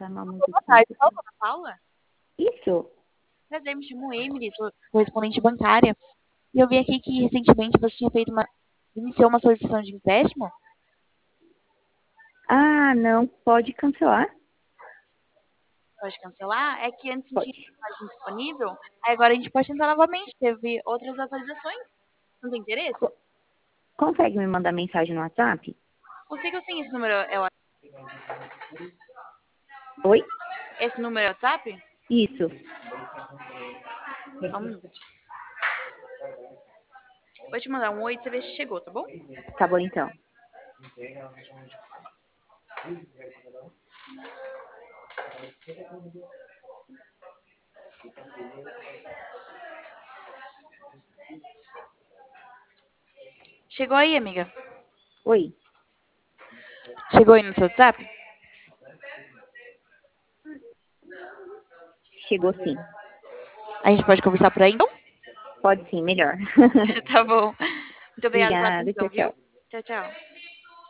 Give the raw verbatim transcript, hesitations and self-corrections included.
mal muito Boa tarde, tempo. qual é a Paula? Isso. Prazer, me chamo Emily, sou correspondente bancária. E eu vi aqui que recentemente você tinha feito uma. Iniciou uma solicitação de empréstimo. Ah, não. Pode cancelar? Pode cancelar? É que antes não tinha Pode. página disponível. Aí agora a gente pode tentar novamente. Teve outras atualizações. Não tem interesse? Co- Consegue me mandar mensagem no WhatsApp? Consigo sim, esse número é o Oi? Esse número é o WhatsApp? Isso. Só um minuto. Vou te mandar um oi e você vê se chegou, tá bom? Tá bom, então. Chegou aí, amiga? Oi. Chegou aí no seu WhatsApp? Chegou sim. A gente pode conversar por aí, então? Pode sim, melhor. Tá bom. Muito obrigada pela Obrigada. atenção, Tchau, viu? tchau. Tchau, tchau.